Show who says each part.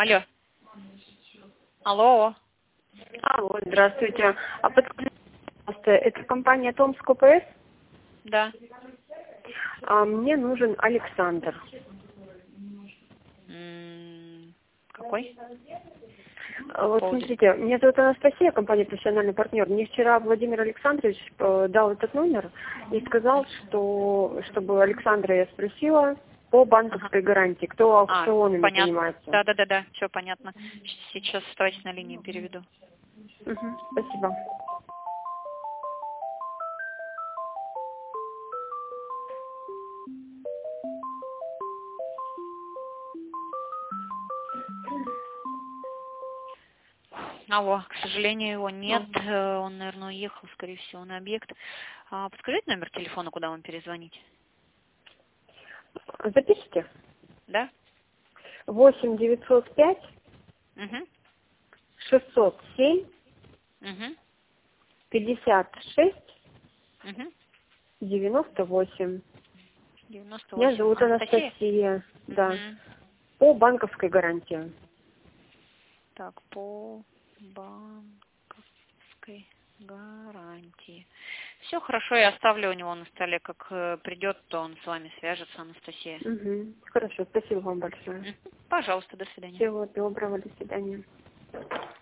Speaker 1: Алло. Алло.
Speaker 2: Алло, здравствуйте. А подскажите, пожалуйста, это компания Томск ОПС?
Speaker 1: Да.
Speaker 2: Мне нужен Александр.
Speaker 1: Какой?
Speaker 2: Вот смотрите, меня зовут Анастасия, компания «Профессиональный партнер». Мне вчера Владимир Александрович дал этот номер и сказал, что чтобы Александра я спросила по банковской гарантии, кто аукционами занимается.
Speaker 1: Да. Все понятно. Сейчас давайте на линию переведу.
Speaker 2: Спасибо.
Speaker 1: Алло, к сожалению, его нет. Он, наверное, уехал, скорее всего, на объект. Подскажите номер телефона, куда вам перезвонить?
Speaker 2: Запишите.
Speaker 1: Да?
Speaker 2: 8-905 607 56 98.
Speaker 1: 98.
Speaker 2: Меня зовут Анастасия. Да. По банковской гарантии.
Speaker 1: Так, по банковской гарантии. Все хорошо, я оставлю у него на столе. Как придет, то он с вами свяжется, Анастасия.
Speaker 2: Хорошо, спасибо вам большое.
Speaker 1: Пожалуйста, до свидания.
Speaker 2: Всего доброго, до свидания.